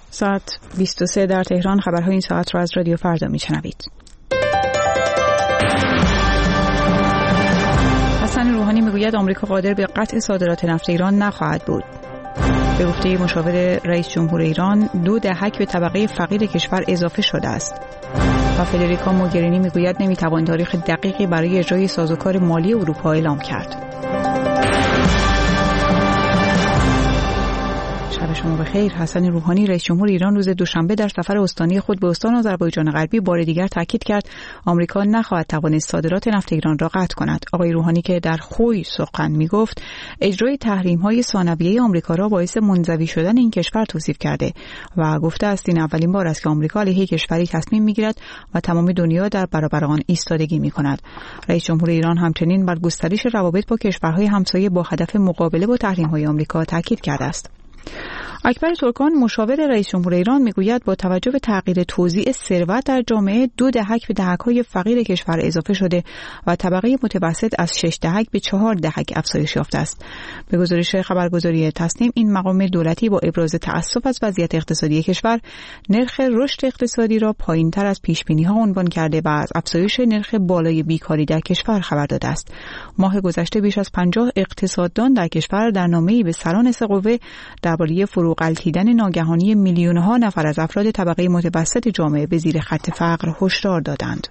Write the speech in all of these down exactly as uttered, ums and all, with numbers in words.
ساعت بیست و سه در تهران. خبرهای این ساعت را از رادیو فردا میشنوید. حسن روحانی میگوید آمریکا قادر به قطع صادرات نفت ایران نخواهد بود. به گفته مشاور رئیس جمهور ایران، دو دهک به طبقه فقیر کشور اضافه شده است. و فدریکا موگرینی میگوید نمیتوان تاریخ دقیقی برای اجرای سازوکار مالی اروپا اعلام کرد. شب شما بخیر. حسن روحانی رئیس جمهور ایران روز دوشنبه در سفر استانی خود به استان آذربایجان غربی بار دیگر تاکید کرد آمریکا نخواهد توانست صادرات نفت ایران را قطع کند. آقای روحانی که در خوی سخن میگفت، اجرای تحریم‌های ثانویه آمریکا را باعث منزوی شدن این کشور توصیف کرده و گفته است این اولین بار است که آمریکا علیه کشوری تصمیم میگیرد و تمام دنیا در برابر آن ایستادگی میکند. رئیس جمهور ایران همچنین بر گسترش روابط با کشورهای همسایه با هدف مقابله با تحریم‌های آمریکا تاکید کرده است. اکبر ترکان مشاور رئیس جمهور ایران میگوید با توجه به تغییر توزیع ثروت در جامعه، دو دهک به دهک‌های فقیر کشور اضافه شده و طبقه متوسط از شش دهک به چهار دهک افزایش یافته است. به گزارش خبرگزاری تصنیم، این مقام دولتی با ابراز تأسف از وضعیت اقتصادی کشور، نرخ رشد اقتصادی را پایین‌تر از پیش‌بینی‌ها عنوان کرده و از افزایش نرخ بالای بیکاری در کشور خبر داده است. ماه گذشته بیش از پنجاه اقتصاددان در کشور در نامه‌ای به سران سه قوه درباره فروغلتیدن ناگهانی میلیون‌ها نفر از افراد طبقه متوسط جامعه به زیر خط فقر هشدار دادند.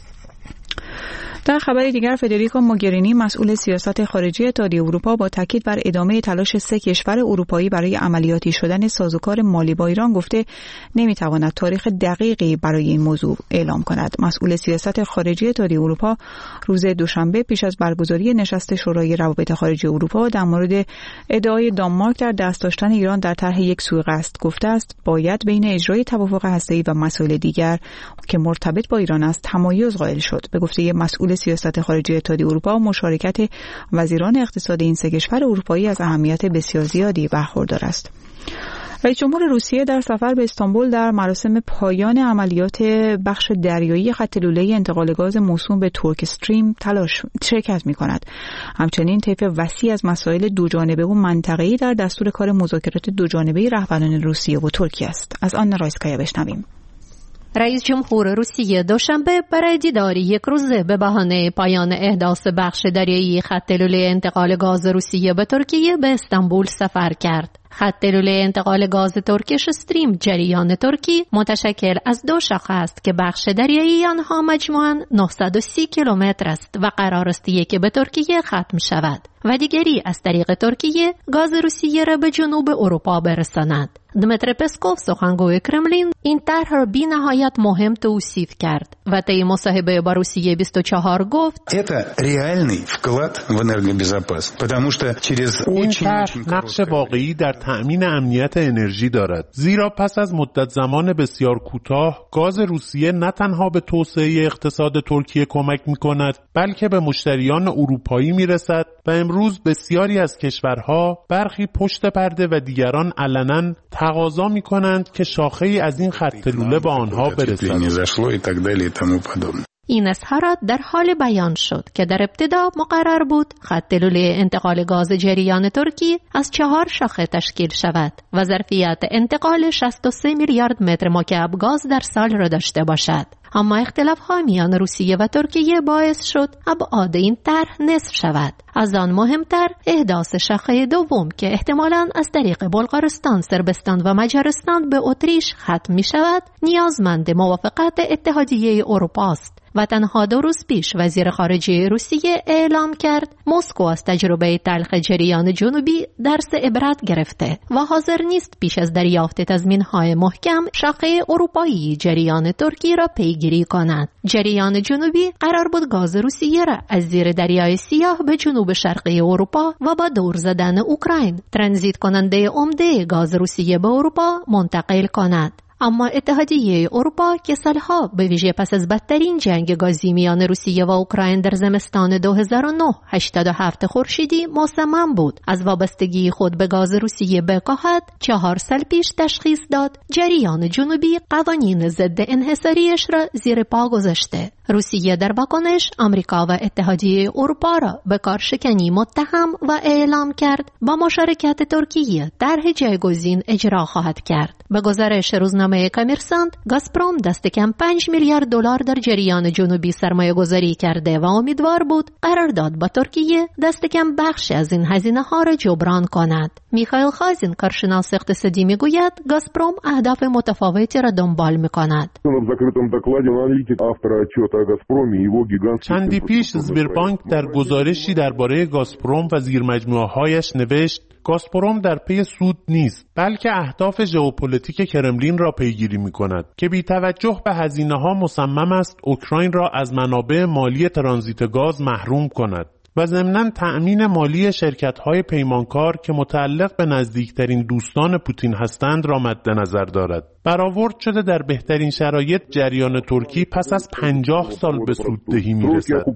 در خبری دیگر، فدریکا موگرینی مسئول سیاست خارجی اتحادیه اروپا با تاکید بر ادامه تلاش سه کشور اروپایی برای عملیاتی شدن سازوکار مالی با ایران گفته نمیتواند تاریخ دقیقی برای این موضوع اعلام کند. مسئول سیاست خارجی اتحادیه اروپا روز دوشنبه پیش از برگزاری نشست شورای روابط خارجی اروپا در مورد ادعای دانمارک در دست داشتن ایران در طرح یک سوی قصد گفته است باید بین اجرای توافق هسته‌ای و مسائل دیگر که مرتبط با ایران است تمایز قائل شد. به گفته مسئول سیاست خارجی اتحادیه اروپا، مشارکت وزیران اقتصاد این سه کشور اروپایی از اهمیت بسیار زیادی برخوردار است. رئیس جمهور روسیه در سفر به استانبول در مراسم پایان عملیات بخش دریایی خط لوله انتقال گاز موسوم به ترک استریم تلاش شرکت می‌کند. همچنین طیف وسیع از مسائل دوجانبه و منطقه‌ای در دستور کار مذاکرات دوجانبه رهبران روسیه و ترکیه است. از آن رایسکایا بشنویم. رئیس جمهور روسیه دوشنبه برای دیداری یک روزه به بهانه پایان احداث بخش دریایی خط لوله انتقال گاز روسیه به ترکیه به استانبول سفر کرد. خط لوله انتقال گاز ترکیش استریم جریان ترکی متشکل از دو شاخه است که بخش دریایی آنها مجموعاً نهصد و سی کیلومتر است و قرار است یکی به ترکیه ختم شود و دیگری از طریق ترکیه گاز روسیه را به جنوب اروپا برساند. دمیتر پسکوف سخنگوی کرملین این طرح را بی نهایت مهم توصیف کرد و طی مصاحبه با روسیه بیست و چهار گفت Это реальный вклад в энергобезопасность, потому что через این طرح نقش واقعی در تأمین امنیت انرژی دارد، زیرا پس از مدت زمان بسیار کوتاه گاز روسیه نه تنها به توسعه اقتصاد ترکیه کمک می‌کند بلکه به مشتریان اروپایی می‌رسد و امروز بسیاری از کشورها برخی پشت پرده و دیگران علناً تقاضا می‌کنند که شاخه‌ای از این خط لوله به آنها برسد. این اظهارات در حال بیان شد که در ابتدا مقرر بود خط لوله انتقال گاز جریان ترکی از چهار شاخه تشکیل شود و ظرفیت انتقال شصت و سه میلیارد متر مکعب گاز در سال را داشته باشد. اما اختلاف‌ها میان روسیه و ترکیه باعث شد ابعاد این طرح نصف شود. از آن مهمتر احداث شاخه دوم که احتمالاً از طریق بلغارستان، صربستان و مجارستان به اتریش ختم می شود نیازمند موافقت اتحادیه اروپا است و تنها دو روز پیش وزیر خارجه روسیه اعلام کرد مسکو از تجربه تلخ جریان جنوبی درس عبرت گرفته و حاضر نیست پیش از دریافت تضمین‌های محکم شاخه اروپایی جریان ترکی را پیگیری کند. جریان جنوبی قرار بود گاز روسیه را از زیر دریای سیاه به جنوب شرقی اروپا و با دور زدن اوکراین ترانزیت کننده عمده گاز روسیه به اروپا منتقل کند. اما اتحادیه اروپا که سالها به ویژه پس از بدترین جنگ گازی میان روسیه و اوکراین در زمستان دو هزار و نه هشتاد و هفت خورشیدی مصمم بود از وابستگی خود به گاز روسیه بکاهد، چهار سال پیش تشخیص داد جریان جنوبی قوانین ضد انحصاریش را زیر پا گذاشته روسیه در واکنش آمریکا و اتحادیه اروپا را به کارشکنی متهم و اعلام کرد با مشارکت ترکیه طرح جایگزین اجرا خواهد کرد. به گزارش روزنامه کامرسانت، گازپروم دست کم پنج میلیارد دلار در جریان جنوبی سرمایه گذاری کرده و امیدوار بود قرارداد با ترکیه دست کم بخش از این هزینه ها را جبران کند. میخائیل خازین، کارشناس اقتصادی، میگوید گازپروم اهداف متفاوتی را دنبال میکند. چندی پیش زبیربانک در گزارشی درباره گازپروم و زیرمجموعه‌هایش نوشت گازپروم در پی سود نیست، بلکه اهداف ژئوپلیتیک کرملین را پیگیری می‌کند که بی توجه به هزینه‌ها مصمم است اوکراین را از منابع مالی ترانزیت گاز محروم کند و ضمناً تأمین مالی شرکت‌های پیمانکار که متعلق به نزدیکترین دوستان پوتین هستند را مد نظر دارد. برآورد شده در بهترین شرایط جریان ترکی پس از پنجاه سال به سوددهی می‌رسد.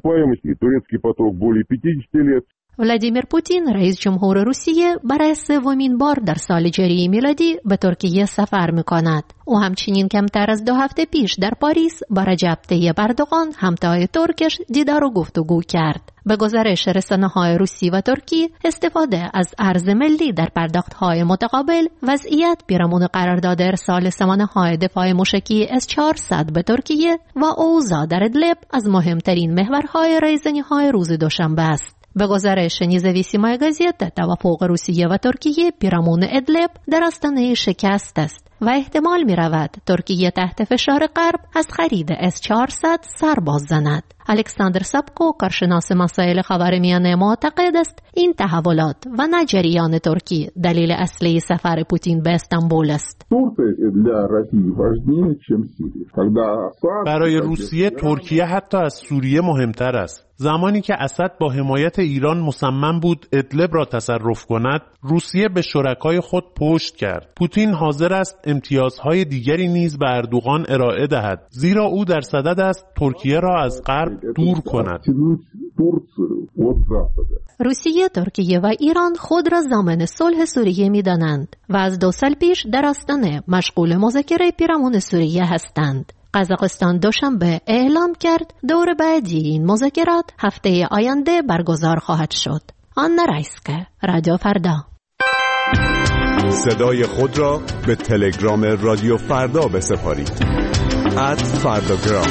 ولادیمیر پوتین، رئیس جمهور روسیه، برای سومین بار در سال جاری میلادی به ترکیه سفر می‌کند. او همچنین کمتر از دو هفته پیش در پاریس با رجب طیب اردوغان، همتای ترکش، دیدار و گفتگو کرد. به گزارش رسانه‌های روسی و ترکی، استفاده از ارز ملی در پرداخت‌های متقابل، وضعیت پیرامون قرارداد ارسال سامانه‌های دفاع موشکی اس چهارصد به ترکیه و اوضاع در ادلب از مهمترین محورهای رایزنی‌های روز دوشنبه است. به گزارش نیزویسیمای گازیت، توافق روسیه و ترکیه پیرامون ادلب در آستانه شکست است و احتمال می رود ترکیه تحت فشار غرب از خرید اس چهارصد سر باز زند. الکساندر سابکو، کارشناس مسائل خاورمیانه، معتقد است این تحولات و نه جریان ترکی دلیل اصلی سفر پوتین به استانبول است. برای روسیه ترکیه حتی از سوریه مهمتر است. زمانی که اسد با حمایت ایران مصمم بود ادلب را تصرف کند، روسیه به شرکای خود پشت کرد. پوتین حاضر است امتیازهای دیگری نیز به اردوغان ارائه دهد، زیرا او در صدد است ترکیه را از غرب دور کند. روسیه، ترکیه و ایران خود را ضامن صلح سوریه می‌دانند و از دو سال پیش در آستانه مشغول مذاکره پیرامون سوریه هستند. قزاقستان دوشنبه اعلام کرد دور بعدی این مذاکرات هفته آینده برگزار خواهد شد. آنا رایسکه، رادیو فردا. صدای خود را به تلگرام رادیو فردا بسپارید. ات فرداگرام.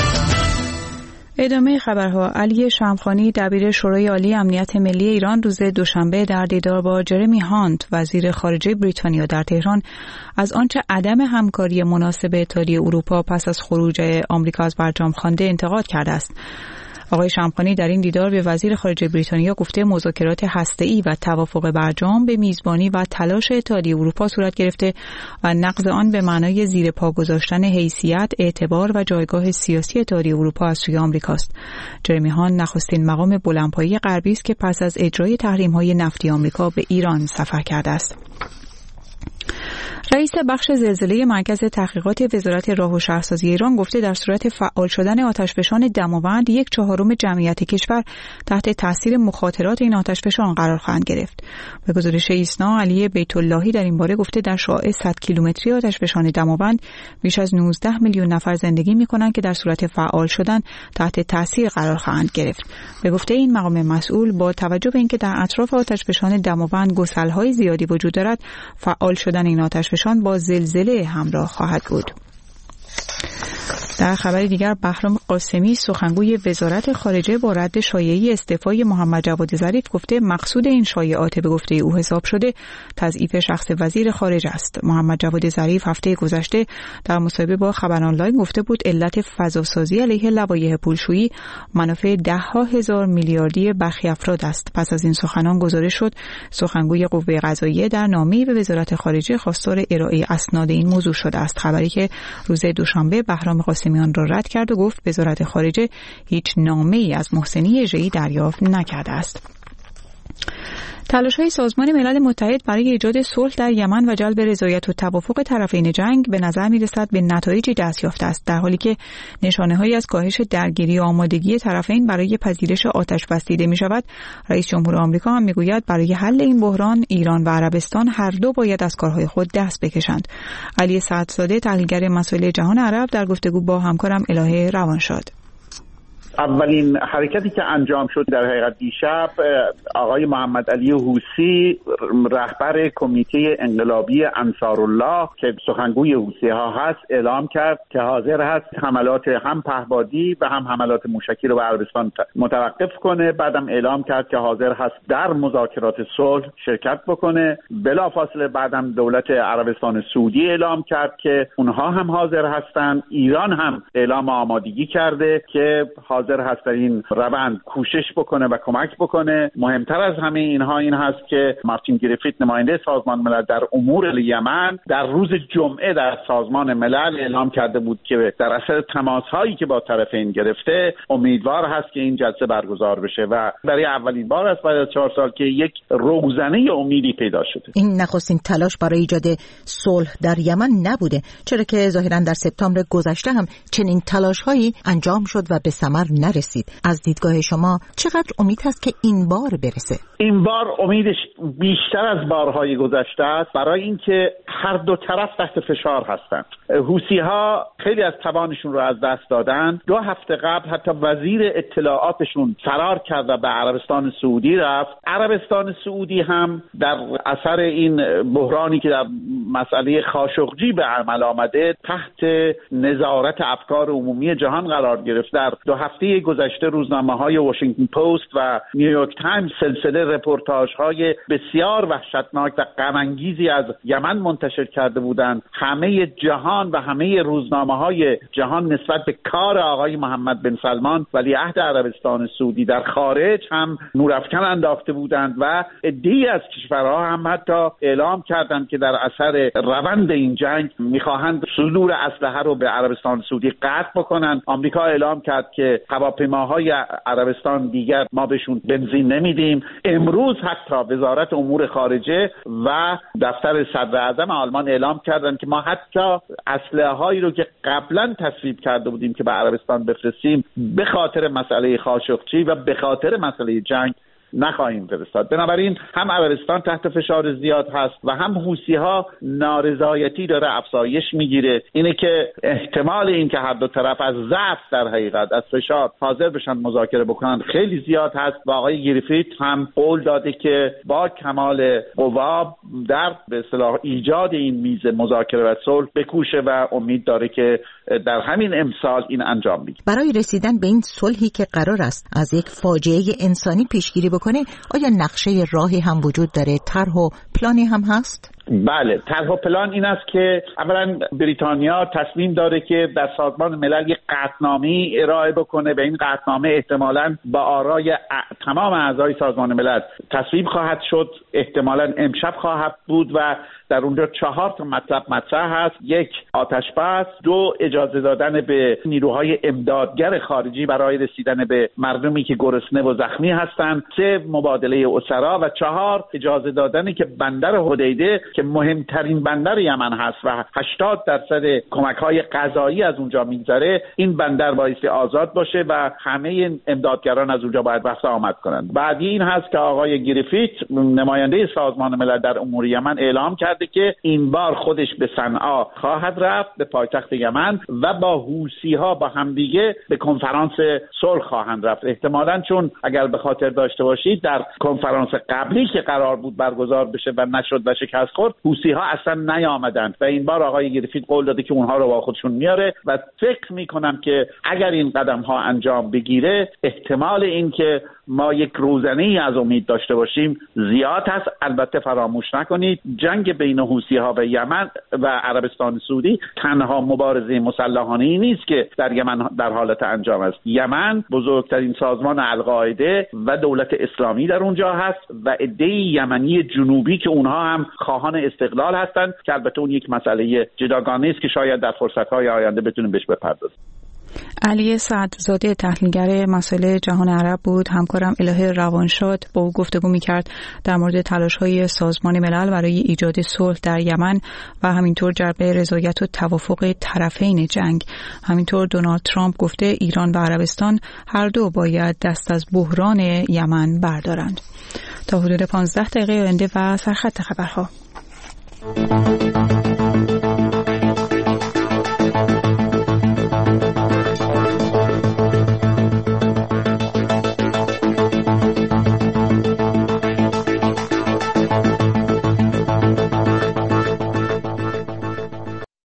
ادامه خبرها. علی شمخانی، دبیر شورای عالی امنیت ملی ایران، روز دوشنبه در دیدار با جرمی هانت، وزیر خارجه بریتانیا در تهران، از آنچه عدم همکاری مناسب اتحادیه اروپا پس از خروج آمریکا از برجام خوانده انتقاد کرده است. آقای شمخانی در این دیدار به وزیر خارجه بریتانیا گفته مذاکرات هسته‌ای و توافق برجام به میزبانی و تلاش اتحادیه اروپا صورت گرفته و نقض آن به معنای زیر پا گذاشتن حیثیت، اعتبار و جایگاه سیاسی اتحادیه اروپا از سوی آمریکاست. جرمی هانت نخستین مقام بلندپایه غربی است که پس از اجرای تحریم‌های نفتی آمریکا به ایران سفر کرده است. رئیس بخش زلزله مرکز تحقیقات وزارت راه و شهرسازی ایران گفته در صورت فعال شدن آتشفشان دماوند یک چهارم جمعیت کشور تحت تاثیر مخاطرات این آتشفشان قرار خواهند گرفت. به گزارش ایسنا، علی بیت اللهی در این باره گفته در شعاع صد کیلومتری آتشفشان دماوند بیش از نوزده میلیون نفر زندگی می‌کنند که در صورت فعال شدن تحت تاثیر قرار خواهند گرفت. به گفته این مقام مسئول، با توجه به اینکه در اطراف آتشفشان دماوند گسل‌های زیادی وجود دارد، فعال شدن این آتشفشان با زلزله همراه خواهد بود. در خبر دیگر، بهرام قاسمی، سخنگوی وزارت خارجه، با رد شایعه استعفای محمد جواد ظریف گفته مقصود این شایعات به گفته او حساب شده تضعیف شخص وزیر خارجه است. محمد جواد ظریف هفته گذشته در مصاحبه با خبر آنلاین گفته بود علت فضاسازی علیه لوایح پولشویی منافع ده ها هزار میلیاردی برخی افراد است. پس از این سخنان گزارش شد سخنگوی قوه قضاییه در نامه‌ای به وزارت خارجه خواستار ارائه اسناد این موضوع شده است. خبری که روز دوشنبه بهرام قاسمی آن را رد کرد و گفت وزارت خارجه هیچ نامه‌ای از محسنی اژه‌ای دریافت نکرده است. تلاش‌های سازمان ملل متحد برای ایجاد صلح در یمن و جلب رضایت و توافق طرفین جنگ به نظر می‌رسد به نتایجی دست یافته است، در حالی که نشانه‌هایی از کاهش درگیری و آمادگی طرفین برای پذیرش آتش بس دیده می‌شود. رئیس جمهور آمریکا هم می‌گوید برای حل این بحران ایران و عربستان هر دو باید از کارهای خود دست بکشند. علی سعدزاده، تحلیلگر مسائل جهان عرب، در گفتگو با همکارم الهه روانشاد: اولین حرکتی که انجام شد در حقیقت دیشب، آقای محمد علی حوثی رهبر کمیته انقلابی انصارالله که سخنگوی حوثی ها هست اعلام کرد که حاضر هست حملات هم پهپادی و هم حملات موشکی رو به عربستان متوقف کنه. بعدم اعلام کرد که حاضر هست در مذاکرات صلح شرکت بکنه. بلافاصله بعدم دولت عربستان سعودی اعلام کرد که اونها هم حاضر هستند. ایران هم اعلام آمادگی کرده که حاضر هست در این روند کوشش بکنه و کمک بکنه. مهمتر از همه اینها این هست که مارتین گریفیت نماینده سازمان ملل در امور یمن در روز جمعه در سازمان ملل اعلام کرده بود که در اثر تماس‌هایی که با طرفین گرفته امیدوار هست که این جلسه برگزار بشه و برای اولین بار است بعد از چهار سال که یک روزنه امیدی پیدا شده. این نخستین تلاش برای ایجاد صلح در یمن نبوده، چرا که ظاهراً در سپتامبر گذشته هم چنین تلاش‌هایی انجام شد و به ثمر نرسید. از دیدگاه شما چقدر امید هست که این بار برسه؟ این بار امیدش بیشتر از بارهای گذشته است، برای اینکه هر دو طرف تحت فشار هستند. حوثی‌ها خیلی از توانشون رو از دست دادن. دو هفته قبل حتی وزیر اطلاعاتشون فرار کرد و به عربستان سعودی رفت. عربستان سعودی هم در اثر این بحرانی که در مسئله خاشقجی به عمل آمده تحت نظارت افکار عمومی جهان قرار گرفت. در دو هفته گذشته روزنامه‌های واشنگتن پست و نیویورک تایمز سلسله رپورتاژهای بسیار وحشتناک و غم‌انگیزی از یمن منتشر کرده بودند. همه جهان و همه روزنامه‌های جهان نسبت به کار آقای محمد بن سلمان ولیعهد عربستان سعودی در خارج هم نورافکن انداخته بودند و عده‌ای از کشورها هم حتی اعلام کردند که در اثر روند این جنگ می‌خواهند صدور اسلحه رو به عربستان سعودی قطع بکنند. آمریکا اعلام کرد که هواپیماهای عربستان دیگر ما بهشون بنزین نمیدیم. امروز حتی وزارت امور خارجه و دفتر صدر اعظم آلمان اعلام کردند که ما حتی اسلحه هایی رو که قبلا تصویب کرده بودیم که به عربستان بفرستیم به خاطر مسئله خاشقچی و به خاطر مسئله جنگ نخواهیم فرستاد. بنابراین هم عربستان تحت فشار زیاد هست و هم حوثی‌ها نارضایتی داره افزایش میگیره. اینه که احتمال این که هر دو طرف از ضعف در حقیقت از فشار حاضر بشن مذاکره بکنن خیلی زیاد هست و آقای گریفیت هم قول داده که با کمال قوا در به اصطلاح ایجاد این میز مذاکره و صلح بکوشه و امید داره که در همین امسال این انجام بگیره. برای رسیدن به این صلحی که قرار است از یک فاجعه انسانی پیشگیری بکنه، آیا نقشه راهی هم وجود داره؟ طرح و پلانی هم هست؟ بله، طرح و پلان این است که اولا بریتانیا تصمیم داره که در سازمان ملل یک قطعنامه ارائه بکنه. به این قطعنامه احتمالاً با آرای تمام اعضای سازمان ملل تصویب خواهد شد. احتمالاً امشب خواهد بود و در اونجا چهار تا مطلب مطرح هست. یک، آتش بس. دو، اجازه دادن به نیروهای امدادگر خارجی برای رسیدن به مردمی که گرسنه و زخمی هستند. سه، مبادله اسرا. و چهار، اجازه دادن که بندر حدیده که مهمترین بندر یمن هست و هشتاد درصد کمک‌های غذایی از اونجا میگذره، این بندر بایستی آزاد باشه و همه امدادگران از اونجا باید وقت آمد کنند. بعدی این هست که آقای گریفیت نماینده سازمان ملل در امور یمن اعلام کرده که این بار خودش به صنعا خواهد رفت، به پایتخت یمن، و با حوثی‌ها با همدیگه به کنفرانس صلح خواهند رفت. احتمالاً چون اگر به خاطر داشته باشید در کنفرانس قبلی که قرار بود برگزار بشه و نشد و شکست خورد، حوثی‌ها اصلا نیامدند و این بار آقای گریفیت قول داده که اونها رو با خودشون میاره و فکر میکنم که اگر این قدم ها انجام بگیره احتمال این که ما یک روزنه‌ای از امید داشته باشیم زیاد هست. البته فراموش نکنید جنگ بین حوثی‌ها و یمن و عربستان سعودی تنها مبارزه مسلحانه‌ای نیست که در یمن در حالت انجام است. یمن بزرگترین سازمان القاعده و دولت اسلامی در اونجا هست و عده‌ای یمنی جنوبی که اونها هم خواهان استقلال هستند که البته اون یک مسئله جداگانه است که شاید در فرصت‌های آینده بتونیم بهش بپردازیم. علی سعدزاده تحلیلگر مسائل جهان عرب بود. همکارم الهه روانشاد با او گفتگو می‌کرد در مورد تلاش‌های سازمان ملل برای ایجاد صلح در یمن و همینطور جلب رضایت و توافق طرفین جنگ. همینطور دونالد ترامپ گفته ایران و عربستان هر دو باید دست از بحران یمن بردارند. تا حدود پانزده دقیقه آینده و سرخط خبرها.